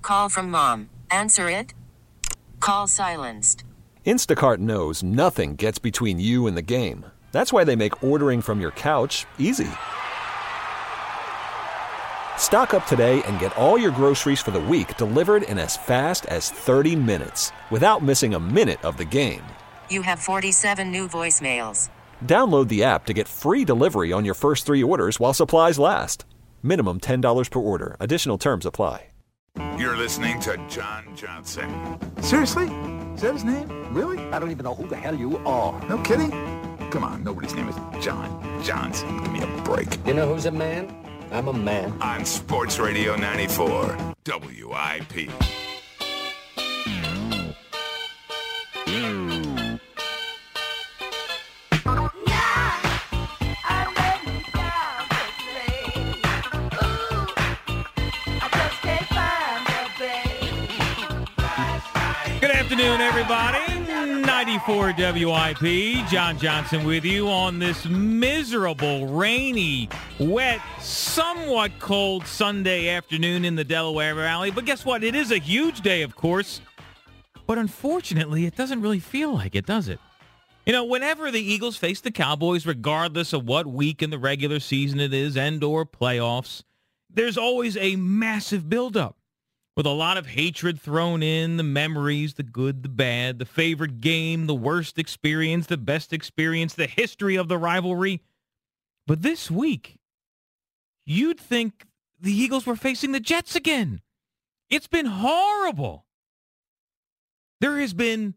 Call from mom. Answer it. Call silenced. Instacart knows nothing gets between you and the game. That's why they make ordering from your couch easy. Stock up today and get all your groceries for the week delivered in as fast as 30 minutes without missing a minute of the game. You have 47 new voicemails. Download the app to get free delivery on your first 3 orders while supplies last. Minimum $10 per order. Additional terms apply. You're listening to John Johnson. Seriously? Is that his name? Really? I don't even know who the hell you are. No kidding? Come on, nobody's name is John Johnson. Give me a break. You know who's a man? I'm a man. On Sports Radio 94, WIP. Good afternoon, everybody. 94 WIP. John Johnson with you on this miserable, rainy, wet, somewhat cold Sunday afternoon in the Delaware Valley. But guess what? It is a huge day, of course. But unfortunately, it doesn't really feel like it, does it? You know, whenever the Eagles face the Cowboys, regardless of what week in the regular season it is and or playoffs, there's always a massive buildup. With a lot of hatred thrown in, the memories, the good, the bad, the favorite game, the worst experience, the best experience, the history of the rivalry. But this week, you'd think the Eagles were facing the Jets again. It's been horrible. There has been,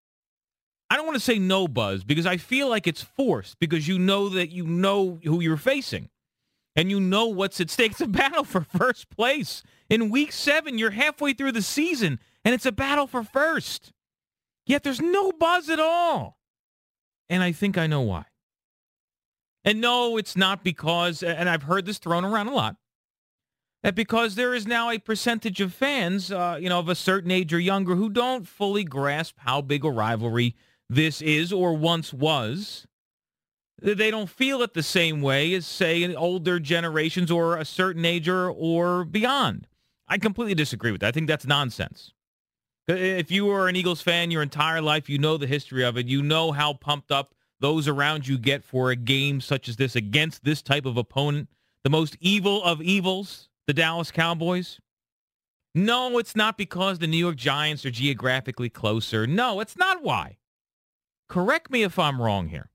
I don't want to say no buzz, because I feel like it's forced, because you know that you know who you're facing. And you know what's at stake. It's a battle for first place. In Week 7, you're halfway through the season, and it's a battle for first. Yet there's no buzz at all. And I think I know why. And no, it's not because, and I've heard this thrown around a lot, that because there is now a percentage of fans, of a certain age or younger who don't fully grasp how big a rivalry this is or once was. They don't feel it the same way as, say, older generations or a certain age or beyond. I completely disagree with that. I think that's nonsense. If you are an Eagles fan your entire life, you know the history of it. You know how pumped up those around you get for a game such as this against this type of opponent, the most evil of evils, the Dallas Cowboys. No, it's not because the New York Giants are geographically closer. No, it's not why. Correct me if I'm wrong here.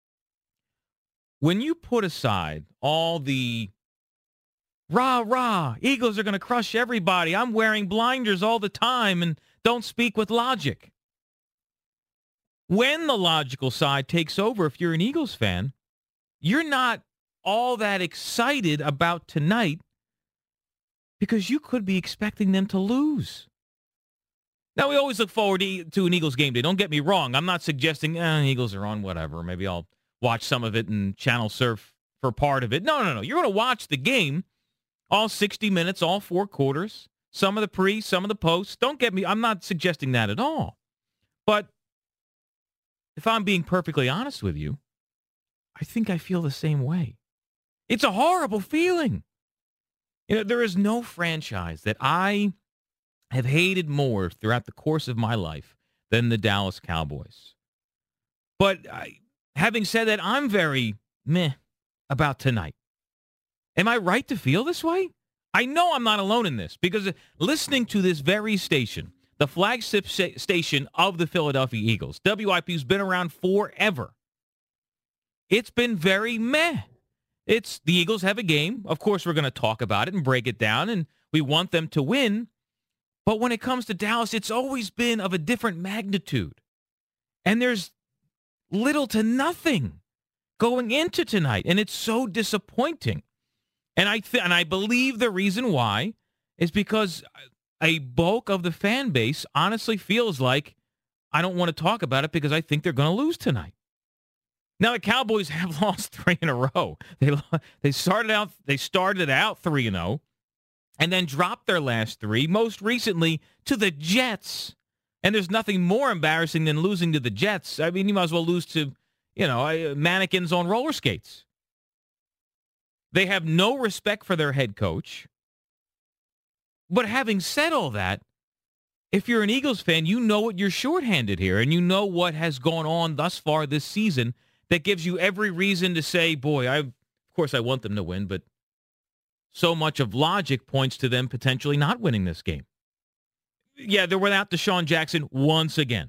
When you put aside all the rah, Eagles are going to crush everybody, I'm wearing blinders all the time and don't speak with logic. When the logical side takes over, if you're an Eagles fan, you're not all that excited about tonight because you could be expecting them to lose. Now, we always look forward to an Eagles game day. Don't get me wrong. I'm not suggesting Eagles are on whatever. Maybe I'll watch some of it and channel surf for part of it. No. You're going to watch the game, all 60 minutes, all 4 quarters, some of the pre, some of the post. Don't get me. I'm not suggesting that at all. But if I'm being perfectly honest with you, I think I feel the same way. It's a horrible feeling. There is no franchise that I have hated more throughout the course of my life than the Dallas Cowboys. But having said that, I'm very meh about tonight. Am I right to feel this way? I know I'm not alone in this because listening to this very station, the flagship station of the Philadelphia Eagles, WIP's been around forever. It's been very meh. The Eagles have a game. Of course, we're going to talk about it and break it down, and we want them to win. But when it comes to Dallas, it's always been of a different magnitude. And there's little to nothing going into tonight, and it's so disappointing. And I believe the reason why is because a bulk of the fan base honestly feels like I don't want to talk about it because I think they're going to lose tonight. Now the Cowboys have lost 3 in a row. They started out 3-0, and then dropped their last 3. Most recently to the Jets. And there's nothing more embarrassing than losing to the Jets. I mean, you might as well lose to, mannequins on roller skates. They have no respect for their head coach. But having said all that, if you're an Eagles fan, you know what you're shorthanded here, and you know what has gone on thus far this season that gives you every reason to say, boy, of course I want them to win, but so much of logic points to them potentially not winning this game. Yeah, they're without Deshaun Jackson once again.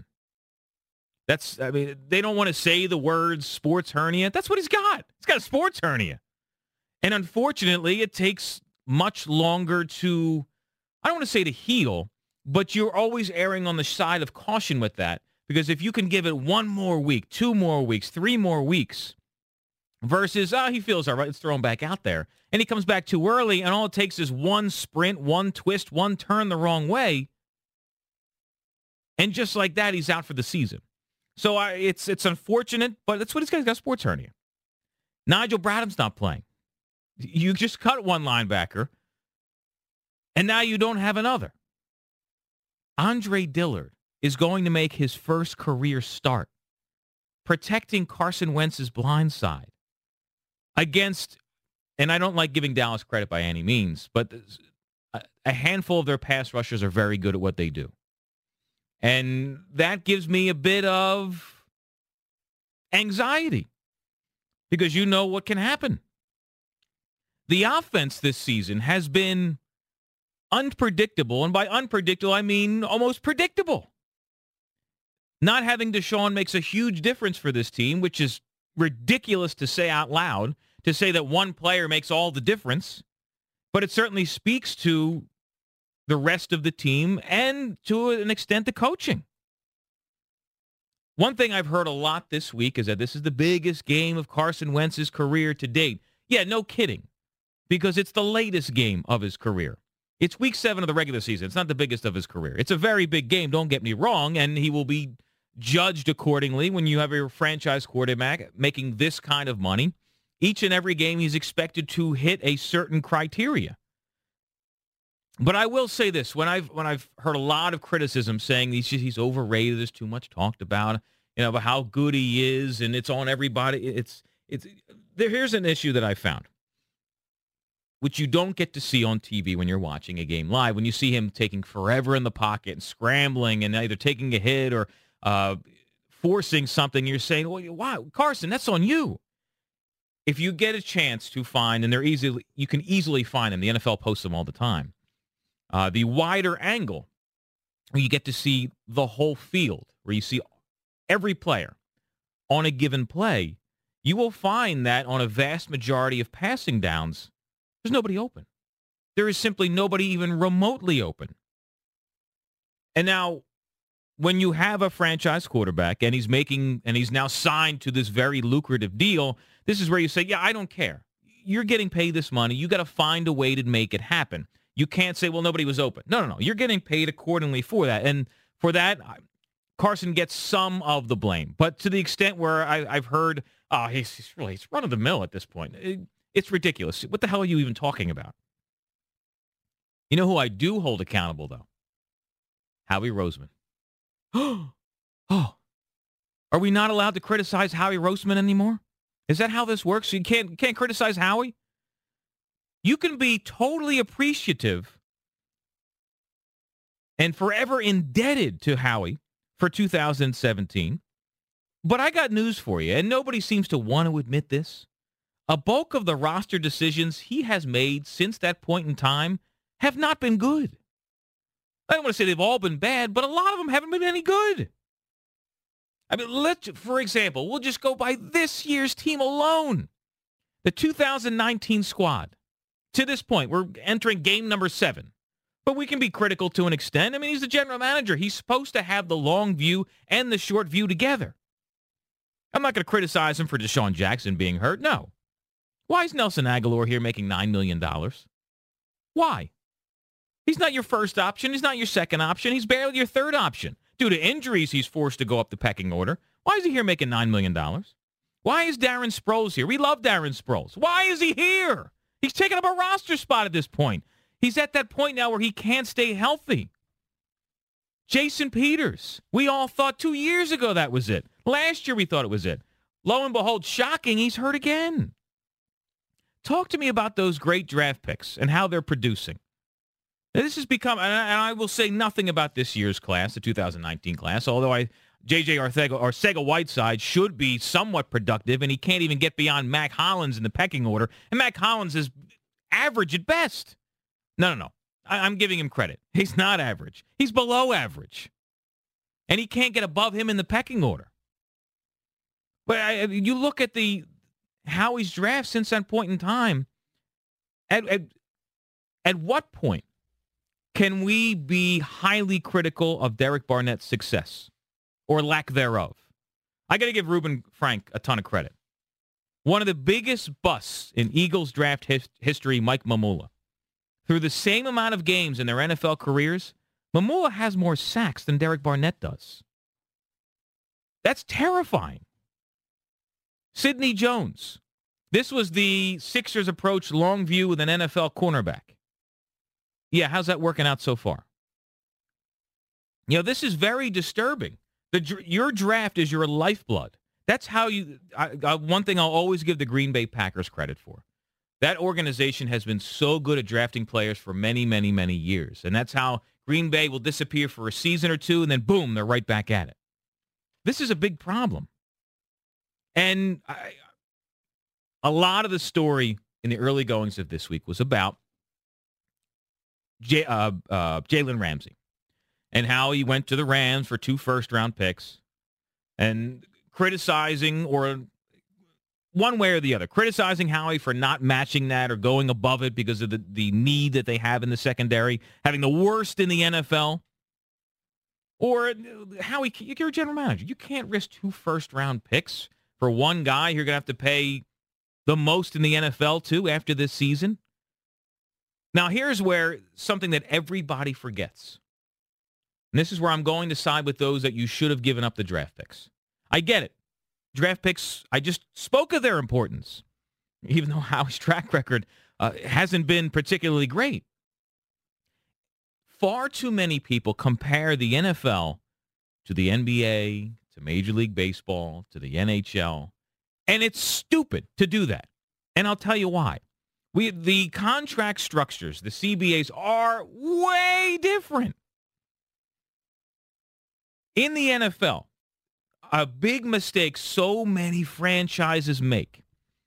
They don't want to say the words sports hernia. That's what he's got. He's got a sports hernia. And unfortunately, it takes much longer to, I don't want to say to heal, but you're always erring on the side of caution with that, because if you can give it 1 more week, 2 more weeks, 3 more weeks, versus, he feels all right, let's throw him back out there, and he comes back too early, and all it takes is 1 sprint, 1 twist, 1 turn the wrong way, and just like that, he's out for the season. So it's unfortunate, but that's what he's got. He's got a sports hernia. Nigel Bradham's not playing. You just cut 1 linebacker, and now you don't have another. Andre Dillard is going to make his first career start protecting Carson Wentz's blind side against, and I don't like giving Dallas credit by any means, but a handful of their pass rushers are very good at what they do. And that gives me a bit of anxiety because you know what can happen. The offense this season has been unpredictable, and by unpredictable, I mean almost predictable. Not having Deshaun makes a huge difference for this team, which is ridiculous to say out loud, to say that one player makes all the difference, but it certainly speaks to the rest of the team and to an extent the coaching. One thing I've heard a lot this week is that this is the biggest game of Carson Wentz's career to date. Yeah, no kidding, because it's the latest game of his career. It's week 7 of the regular season. It's not the biggest of his career. It's a very big game, don't get me wrong, and he will be judged accordingly when you have a franchise quarterback making this kind of money. Each and every game he's expected to hit a certain criteria. But I will say this, when I've heard a lot of criticism saying he's overrated, there's too much talked about, about how good he is, and it's on everybody. Here's an issue that I found, which you don't get to see on TV when you're watching a game live, when you see him taking forever in the pocket and scrambling and either taking a hit or forcing something. You're saying, well, why, Carson, that's on you. If you get a chance to find, and you can easily find them, the NFL posts them all the time, the wider angle, where you get to see the whole field, where you see every player on a given play, you will find that on a vast majority of passing downs, there's nobody open. There is simply nobody even remotely open. And now, when you have a franchise quarterback and he's now signed to this very lucrative deal, this is where you say, yeah, I don't care. You're getting paid this money. You got to find a way to make it happen. You can't say, well, nobody was open. No. You're getting paid accordingly for that. And for that, Carson gets some of the blame. But to the extent where I've heard, he's run-of-the-mill at this point. It's ridiculous. What the hell are you even talking about? You know who I do hold accountable, though? Howie Roseman. Oh, are we not allowed to criticize Howie Roseman anymore? Is that how this works? You can't criticize Howie? You can be totally appreciative and forever indebted to Howie for 2017. But I got news for you, and nobody seems to want to admit this. A bulk of the roster decisions he has made since that point in time have not been good. I don't want to say they've all been bad, but a lot of them haven't been any good. I mean, for example, we'll just go by this year's team alone. The 2019 squad. To this point, we're entering game number 7. But we can be critical to an extent. I mean, he's the general manager. He's supposed to have the long view and the short view together. I'm not going to criticize him for Deshaun Jackson being hurt. No. Why is Nelson Aguilar here making $9 million? Why? He's not your first option. He's not your second option. He's barely your third option. Due to injuries, he's forced to go up the pecking order. Why is he here making $9 million? Why is Darren Sproles here? We love Darren Sproles. Why is he here? He's taking up a roster spot at this point. He's at that point now where he can't stay healthy. Jason Peters. We all thought 2 years ago that was it. Last year we thought it was it. Lo and behold, shocking, he's hurt again. Talk to me about those great draft picks and how they're producing. This has become, and I will say nothing about this year's class, the 2019 class, although J.J. Arcega-Whiteside should be somewhat productive, and he can't even get beyond Mac Hollins in the pecking order, and Mac Hollins is average at best. No. I'm giving him credit. He's not average. He's below average, and he can't get above him in the pecking order. But you look at Howie's draft since that point in time, at what point can we be highly critical of Derek Barnett's success or lack thereof? I got to give Reuben Frank a ton of credit. One of the biggest busts in Eagles draft history, Mike Mamula. Through the same amount of games in their NFL careers, Mamula has more sacks than Derek Barnett does. That's terrifying. Sidney Jones. This was the Sixers approach long view with an NFL cornerback. Yeah, how's that working out so far? This is very disturbing. Your draft is your lifeblood. That's how one thing I'll always give the Green Bay Packers credit for. That organization has been so good at drafting players for many, many, many years. And that's how Green Bay will disappear for a season or two, and then boom, they're right back at it. This is a big problem. And a lot of the story in the early goings of this week was about Jalen Ramsey and how he went to the Rams for 2 first-round picks and criticizing, or one way or the other, criticizing Howie for not matching that or going above it because of the need that they have in the secondary, having the worst in the NFL. Or, Howie, you're a general manager. You can't risk 2 first-round picks for one guy you're going to have to pay the most in the NFL to after this season. Now, here's where something that everybody forgets. And this is where I'm going to side with those that you should have given up the draft picks. I get it. Draft picks, I just spoke of their importance, even though Howie's track record hasn't been particularly great. Far too many people compare the NFL to the NBA, to Major League Baseball, to the NHL, and it's stupid to do that. And I'll tell you why. The contract structures, the CBAs, are way different. In the NFL, a big mistake so many franchises make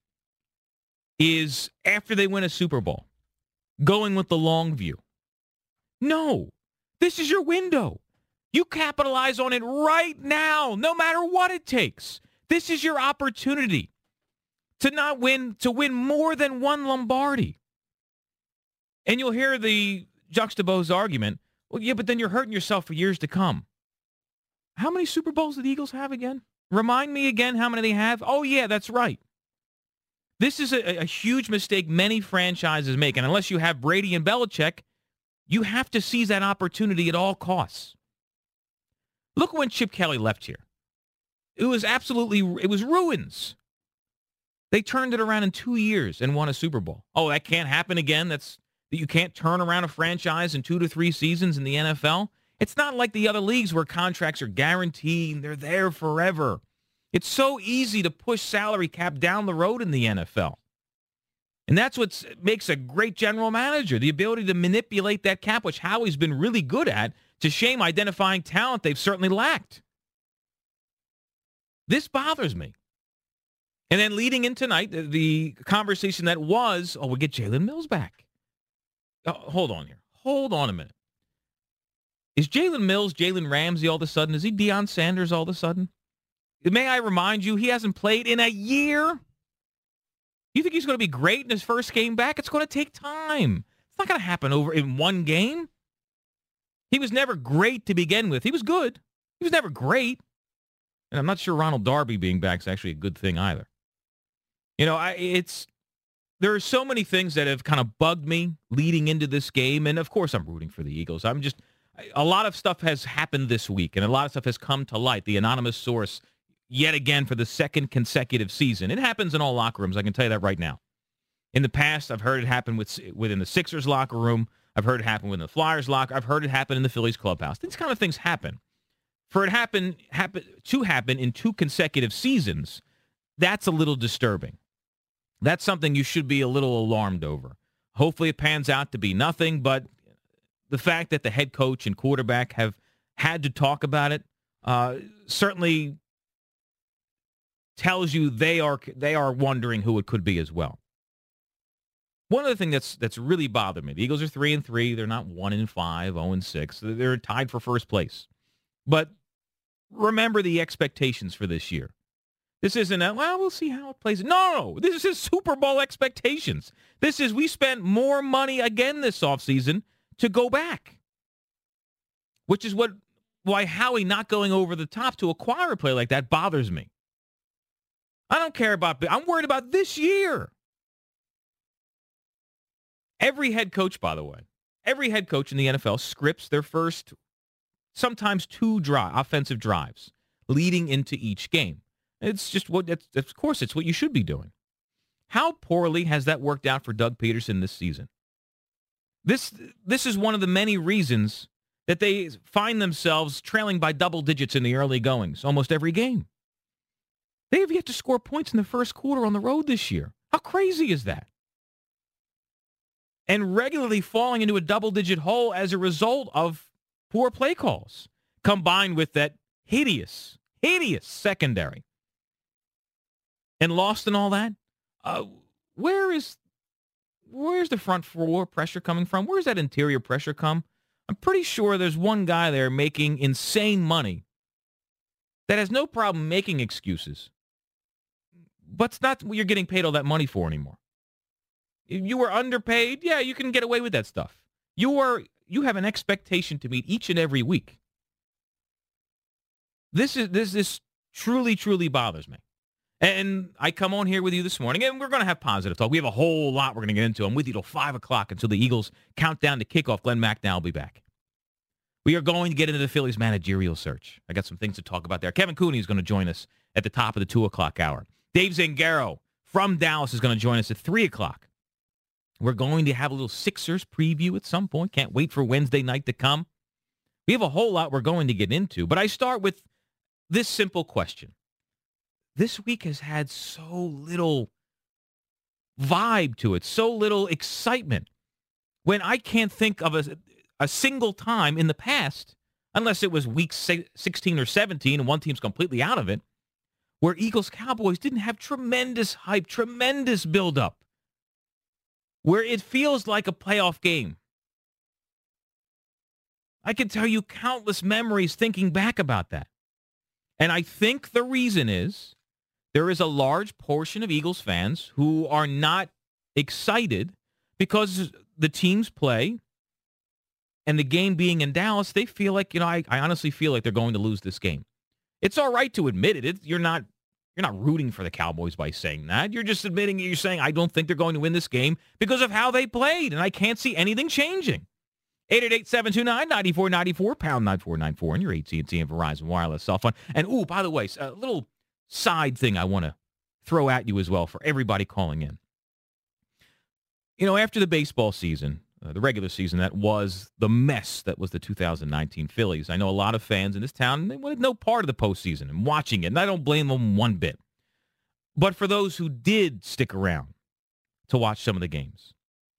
is after they win a Super Bowl, going with the long view. No, this is your window. You capitalize on it right now, no matter what it takes. This is your opportunity to win more than one Lombardi. And you'll hear the juxtaposed argument, well, yeah, but then you're hurting yourself for years to come. How many Super Bowls did the Eagles have again? Remind me again how many they have. Oh, yeah, that's right. This is a huge mistake many franchises make. And unless you have Brady and Belichick, you have to seize that opportunity at all costs. Look when Chip Kelly left here. It was ruins. They turned it around in 2 years and won a Super Bowl. Oh, that can't happen again? You can't turn around a franchise in 2 to 3 seasons in the NFL? It's not like the other leagues where contracts are guaranteed and they're there forever. It's so easy to push salary cap down the road in the NFL. And that's what makes a great general manager, the ability to manipulate that cap, which Howie's been really good at, to shame identifying talent they've certainly lacked. This bothers me. And then leading in tonight, the conversation that was, we'll get Jalen Mills back. Hold on here. Hold on a minute. Is Jalen Mills Jalen Ramsey all of a sudden? Is he Deion Sanders all of a sudden? May I remind you, he hasn't played in a year? You think he's going to be great in his first game back? It's going to take time. It's not going to happen over in one game. He was never great to begin with. He was good. He was never great. And I'm not sure Ronald Darby being back is actually a good thing either. There are so many things that have kind of bugged me leading into this game. And, of course, I'm rooting for the Eagles. A lot of stuff has happened this week, and a lot of stuff has come to light. The anonymous source, yet again, for the second consecutive season. It happens in all locker rooms. I can tell you that right now. In the past, I've heard it happen within the Sixers locker room. I've heard it happen within the Flyers locker. I've heard it happen in the Phillies clubhouse. These kind of things happen. For it to happen in 2 consecutive seasons, that's a little disturbing. That's something you should be a little alarmed over. Hopefully it pans out to be nothing, but the fact that the head coach and quarterback have had to talk about it certainly tells you they are wondering who it could be as well. One other thing that's really bothered me, the Eagles are 3-3. They're not 1-5, 0-6. They're tied for first place. But remember the expectations for this year. This isn't we'll see how it plays. No, this is Super Bowl expectations. This is we spent more money again this offseason to go back, which is why Howie not going over the top to acquire a player like that bothers me. I don't care about – I'm worried about this year. Every head coach, by the way, every head coach in the NFL scripts their first sometimes 2 offensive drives leading into each game. It's just of course, it's what you should be doing. How poorly has that worked out for Doug Peterson this season? This is one of the many reasons that they find themselves trailing by double digits in the early goings almost every game. They have yet to score points in the first quarter on the road this year. How crazy is that? And regularly falling into a double-digit hole as a result of poor play calls, combined with that hideous secondary. And lost in all that, where's the front four pressure coming from? Where's that interior pressure come? I'm pretty sure there's one guy there making insane money that has no problem making excuses. But it's not what you're getting paid all that money for anymore. If you were underpaid, yeah, you can get away with that stuff. You have an expectation to meet each and every week. This truly, truly bothers me. And I come on here with you this morning, and we're going to have positive talk. We have a whole lot we're going to get into. I'm with you till 5 o'clock until the Eagles count down to kickoff. Glenn McNown will be back. We are going to get into the Phillies managerial search. I got some things to talk about there. Kevin Cooney is going to join us at the top of the 2 o'clock hour. Dave Zangaro from Dallas is going to join us at 3 o'clock. We're going to have a little Sixers preview at some point. Can't wait for Wednesday night to come. We have a whole lot we're going to get into, but I start with this simple question. This week has had so little vibe to it, so little excitement, when I can't think of a single time in the past, unless it was week 16 or 17 and one team's completely out of it, where Eagles-Cowboys didn't have tremendous hype, tremendous buildup, where it feels like a playoff game. I can tell you countless memories thinking back about that. And I think the reason is there is a large portion of Eagles fans who are not excited because the teams play and the game being in Dallas, they feel like, I honestly feel like they're going to lose this game. It's all right to admit it. You're not rooting for the Cowboys by saying that. You're just admitting you're saying, I don't think they're going to win this game because of how they played, and I can't see anything changing. 888-729-9494, pound 9494 on your AT&T and Verizon wireless cell phone. And, by the way, a little side thing I want to throw at you as well for everybody calling in. After the baseball season, the regular season, that was the mess that was the 2019 Phillies. I know a lot of fans in this town, they wanted no part of the postseason and watching it, and I don't blame them one bit. But for those who did stick around to watch some of the games,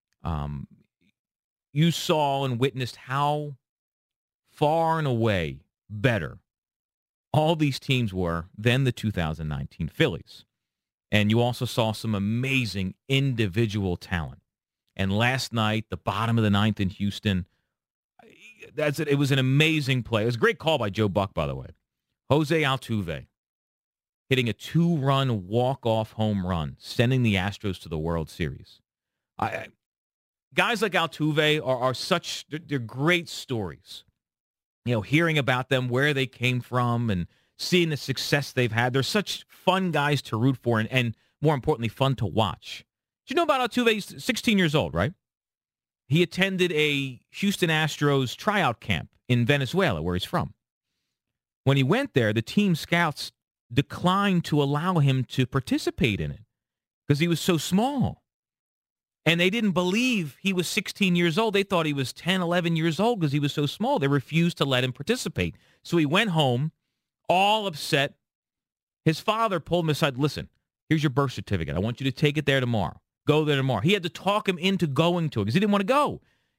you saw and witnessed how far and away better all these teams were than the 2019 Phillies. And you also saw some amazing individual talent. And last night, the bottom of the ninth in Houston, it was an amazing play. It was a great call by Joe Buck, by the way. Jose Altuve hitting a 2-run walk-off home run, sending the Astros to the World Series. Guys like Altuve are such, they're great stories. Hearing about them, where they came from, and seeing the success they've had. They're such fun guys to root for and more importantly, fun to watch. Do you know about Altuve? He's 16 years old, right? He attended a Houston Astros tryout camp in Venezuela, where he's from. When he went there, the team scouts declined to allow him to participate in it because he was so small. And they didn't believe he was 16 years old. They thought he was 10, 11 years old because he was so small. They refused to let him participate. So he went home, all upset. His father pulled him aside. Listen, here's your birth certificate. I want you to take it there tomorrow. Go there tomorrow. He had to talk him into going to it because he didn't want to go.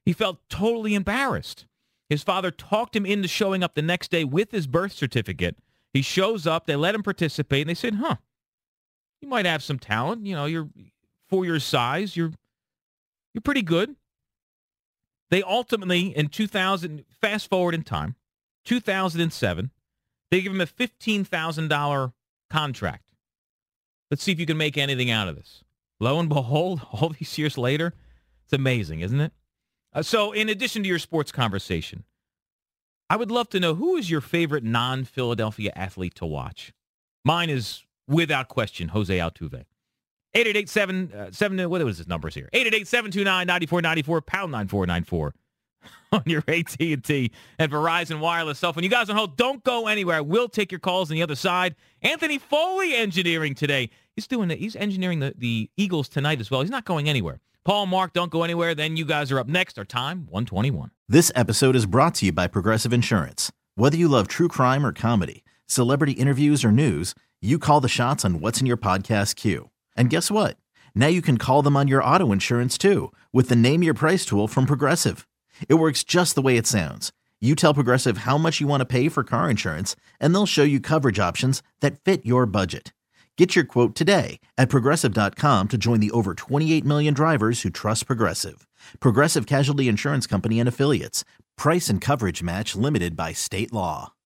He felt totally embarrassed. His father talked him into showing up the next day with his birth certificate. He shows up, they let him participate, and they said, you might have some talent. You know, you're for your size, you're pretty good. They ultimately, in 2000, fast forward in time, 2007, they give him a $15,000 contract. Let's see if you can make anything out of this. Lo and behold, all these years later, it's amazing, isn't it? So in addition to your sports conversation, I would love to know, who is your favorite non-Philadelphia athlete to watch? Mine is, without question, Jose Altuve. 888-7, what was his numbers here? 888-729-9494, pound 9494 on your AT&T and Verizon wireless cell phone. You guys on hold, don't go anywhere. I will take your calls on the other side. Anthony Foley engineering today. He's engineering the Eagles tonight as well. He's not going anywhere. Paul, Mark, don't go anywhere. Then you guys are up next. Our time, 1:21. This episode is brought to you by Progressive Insurance. Whether you love true crime or comedy, celebrity interviews or news, you call the shots on what's in your podcast queue. And guess what? Now you can call them on your auto insurance too with the Name Your Price tool from Progressive. It works just the way it sounds. You tell Progressive how much you want to pay for car insurance, and they'll show you coverage options that fit your budget. Get your quote today at Progressive.com to join the over 28 million drivers who trust Progressive. Progressive Casualty Insurance Company and Affiliates. Price and coverage match limited by state law.